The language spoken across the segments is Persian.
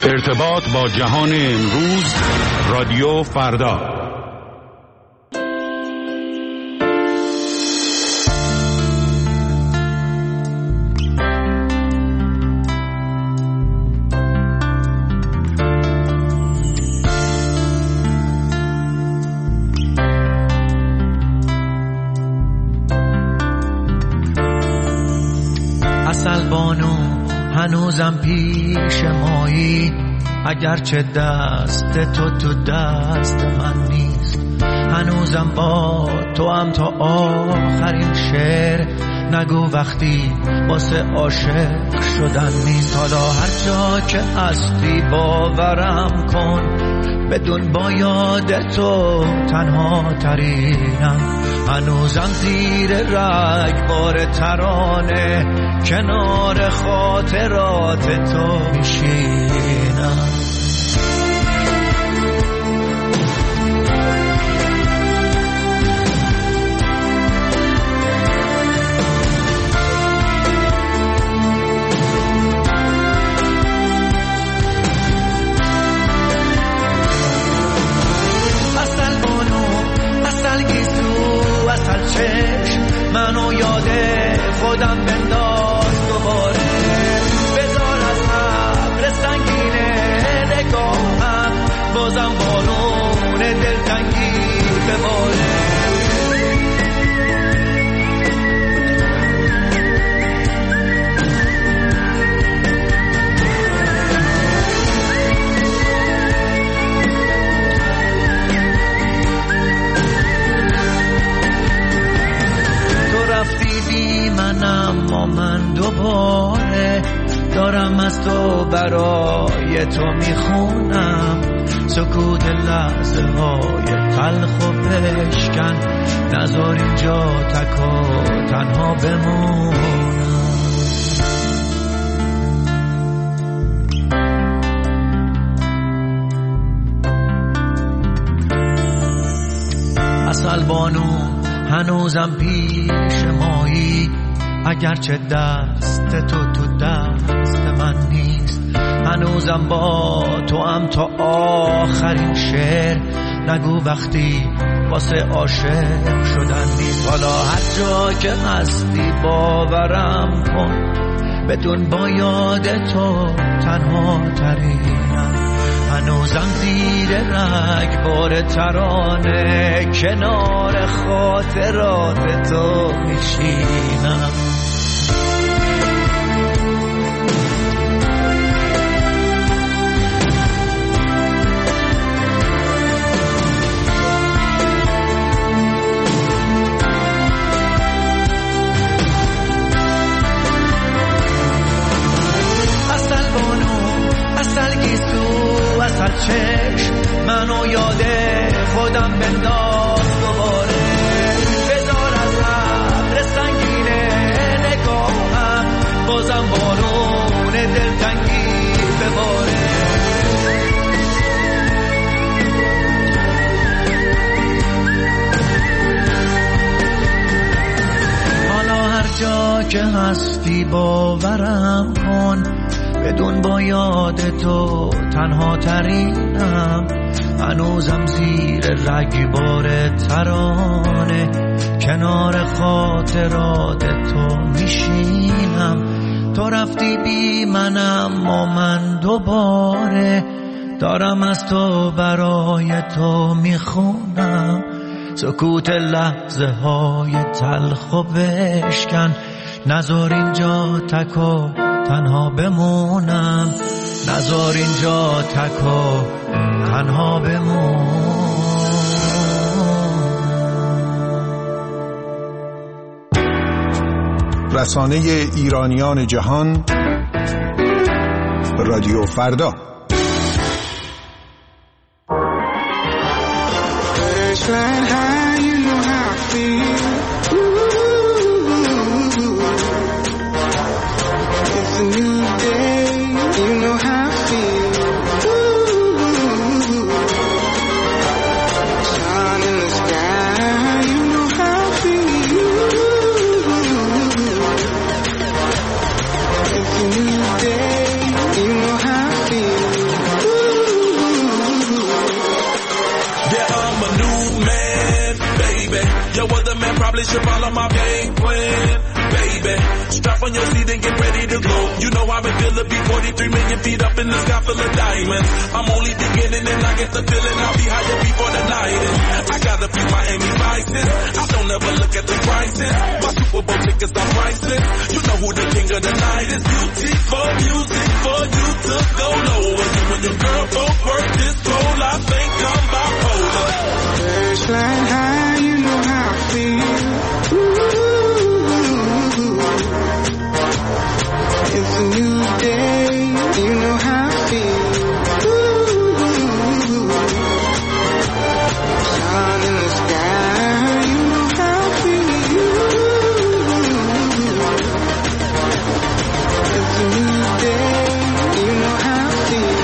ارتباط با جهان امروز، رادیو فردا. اصل بانو هنوزم پیش مایی، اگرچه دست تو دست من نیست. هنوزم با تو هم تا آخرین شعر نگو وقتی واسه عاشق شدن نیست. حالا هر جا که هستی باورم کن، بدون با یاد تو تنها ترینم. هنوزم زیر رگبار ترانه کنار خاطرات تو میشینم. منو یاد خودم بنداز دوباره، بذار از ابر سنگینه نگاهم، بازم بارون دلتنگی بباره. اما من دوباره دارم از تو برای تو میخونم، سکوت لحظه های تلخ و بشکن، نذار اینجا تک و تنها بمونم. اصل بانو هنوزم پیش مایی، اگرچه دست تو دست من نیست. هنوزم با تو هم تا آخرین شعر نگو وقتی واسه عاشق شدن نیست. حالا هر جا که هستی باورم کن، بدون با یاد تو تنها ترینم. هنوزم زیر رگبار ترانه کنار خاطرات تو میشینم. اصل چشم منو یاد خودم بنداز دوباره، بذار از ابر سنگینه نگاهم، بازم بارون دلتنگی بباره. حالا هر جا که هستی باورم کن، بدون با یاد تو تنها ترینم. هنوزم زیر رگبار ترانه کنار خاطرات تو میشینم. تو رفتی بی منم و من دوباره دارم از تو برای تو میخونم، سکوت لحظه های تلخ و بشکن، نذار اینجا تک و تنها بمونم، نذار اینجا تک و تنها بمونم. رسانه ایرانیان جهان، رادیو فردا. should follow my game plan, baby. Strap on your seat and get ready to go. You know I've been feeling be 43 million feet up in the sky full of diamonds. I'm only beginning and I get the feeling I'll be higher before the night ends. I got a few Miami Vices. I don't ever look at the prices. My Super Bowl tickets are priceless. You know who the king of the night is. Beautiful music for you to go low. And you and your girl both work this role. I think I'm bipolar. Flying high, you know how I feel. Ooh, it's a new day, you know how I feel. Ooh, sun in the sky, you know how I feel. It's a new day, you know how I feel.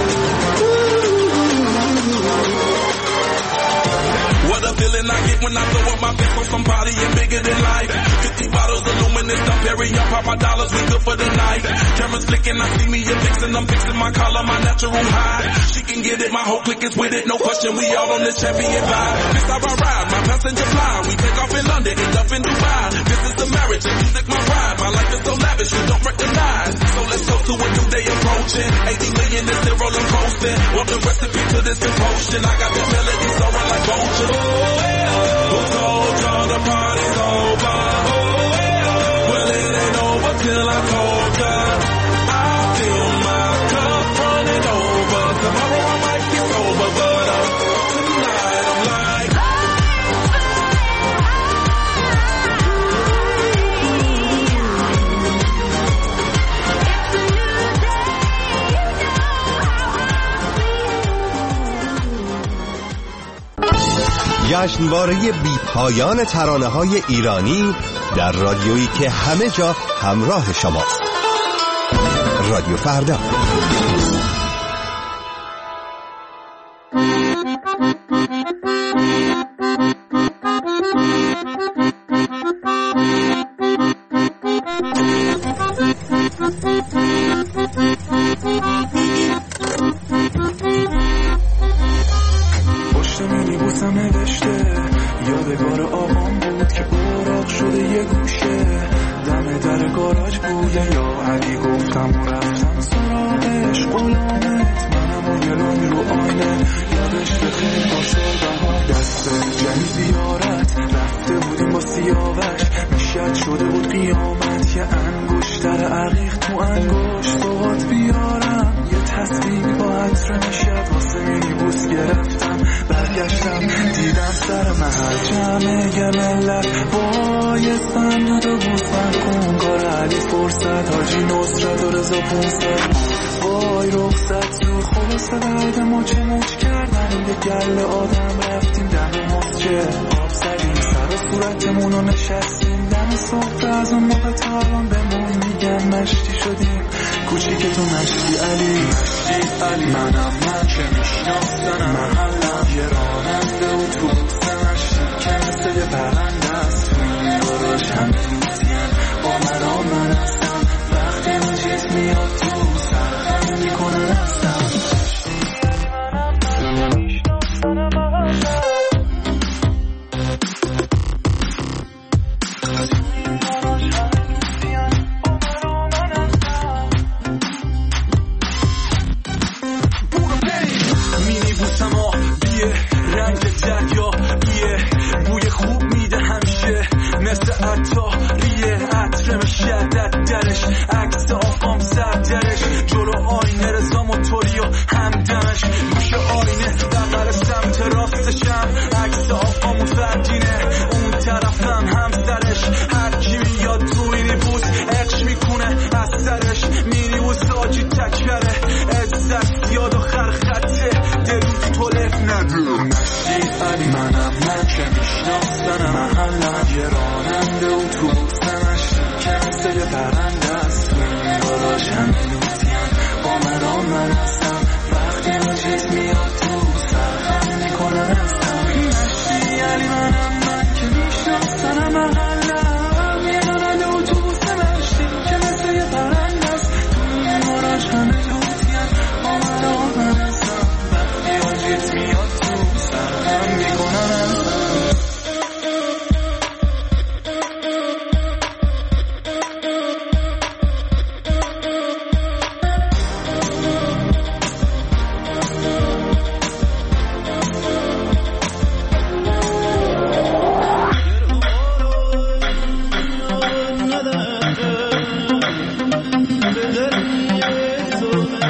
What a feeling I get when I throw up my fist on somebody and bigger than life. 50 bottles of luminous, I'm Perry, I pop my dollars, we good for the night. Cameras flicking, I see me a fixin', I'm fixing my collar, my natural high. She can get it, my whole clique is with it, no question, we all on this champion vibe. This how I ride, my passenger fly. We take off in London, end up in Dubai. This is the marriage, and music my pride. My life is so lavish, you don't recognize. So let's go to a new day approaching. 80 million is the roll I'm coasting. Want the recipe to this devotion. I got that melody soaring like vulture. Who told y'all the party's over? Well, it ain't over till I told ya. I feel my cup running over. Tomorrow I might get sober, but tonight I'm like جشنواره بی پایان ترانه‌های ایرانی در رادیویی که همه جا همراه شماست. رادیو فردا. یادگار آقام بود که اوراق شده یه گوشه دم در گاراژ بوده یا علی گفتم و رفتم سراغش غلامت منم و گلومی رو آینه یادش بخیر با شربه دست جنی زیارت رفته بودیم با سیاوش میشد شده بود قیامت یه انگشتر عقیق تو انگشت باهات بیارم یه تصویری با عطر میشد واسه مینیبوس گرفتم برگشتم دیدم سر محل جمعه گللت بایستن دو بوسن کنگار علی فرصت حاجی نصرت و رضا 500 وای رخصت زود خلاصه بعد مچ مچ کردن یه گل آدم رفتیم دم مسجد آب زدیم سر و صورتمون رو نشستیم دم صبح از اون موقع تا الان بمون میگن مشتی شدیم کوچیک تو مشتی علی مشتی علی منم من که میشناختنم محلم یه راننده و تو مشتی که مثل یه پرنده است تو این گاراژ هم دوستیم با من هستم وقتی اون چیز میاد تو سرخم میکنه رفتم مثل عطا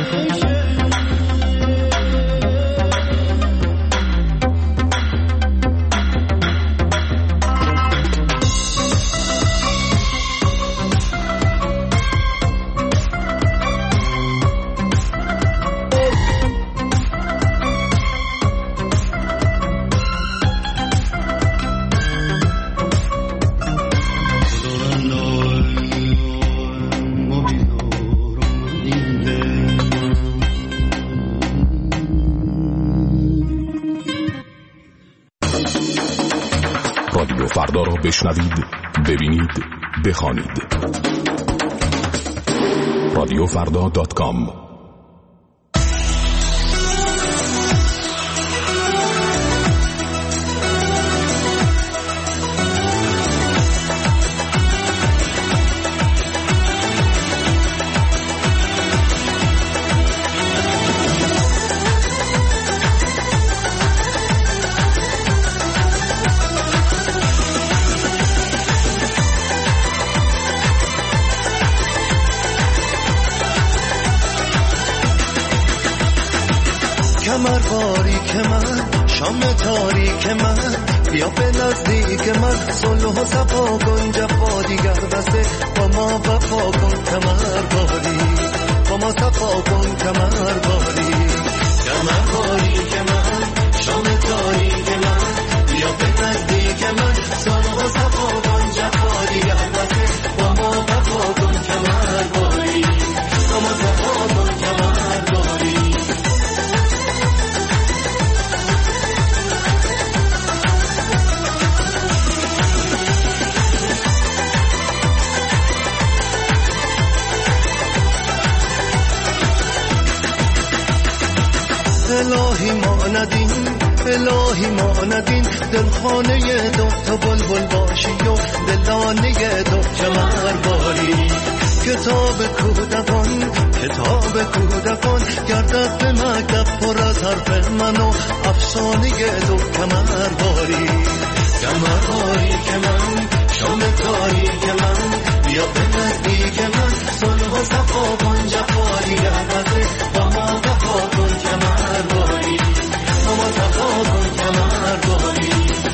رادیو فردا را بشنوید، ببینید، بخوانید. radiofrda.com. کمر باریک من، شام تاریک من، بیا به نزدیک من، صلح و صفا کن، جفا دیگر بسه، با ما وفا کن. کمر باری با ما صفا کن، کمر باری. کمر باریک من، شام تاریک من، بیا به نزدیک من، صلح و صفا کن، جفا دیگر بسه، با ما وفا کن. کمر باری با ما صفا کن، کمر باری. الهی ما ندین، الهی ما ندین، دلخانه دو تا بلبل باشی و دلانه دو. کمر باری کتاب کودکان، کتاب کودکان، گردد به مکتب پر از حرف من و افسانه دو. کمر باری کمر باری که من، شام تاریک من، بیا به نزدیک من، صلح و صفا کن، جفا دیگر بسه، با ما وفا کن. کمر باری با ما صفا کن، کمر باری.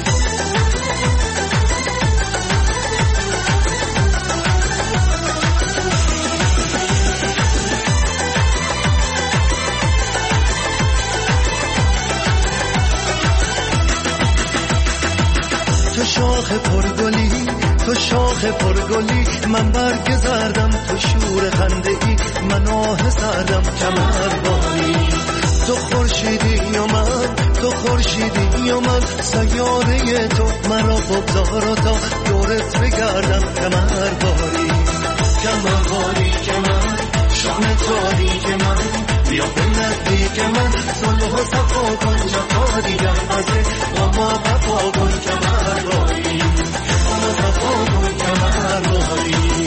تو شاخ پرگلی، تو شاخ پرگلی، من برگ زردم، تو شور خنده ای، من آه سردم. کمر باری تو خورشیدی و من، تو خورشیدی و من، سیاره تو مرا بگذار و تا دورت بگردم. کمر باری کمر باری که من، شام تاریک من، بیا به نزدیک من، صلح و صفا کن، جفا دیگر بسه، با ما وفا کن. کمر باری با ما صفا کن، کمر باری.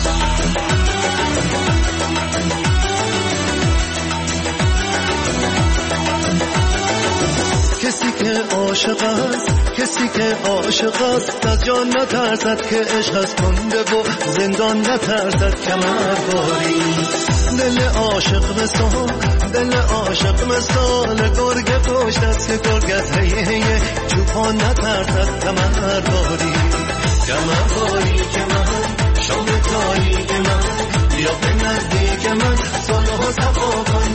کسی که عاشق است، کسی که عاشق است، از جان نترسد که عشق از کنده و زندان نترسد. کمر باری دل عاشق مثال، دل عاشق مثال، گرگ پشت است که گرگ از هیه چوپان نترسد. کمر باری کمر باری که من، شام تاریک من، بیا به نزدیک من، صلح و صفا کن،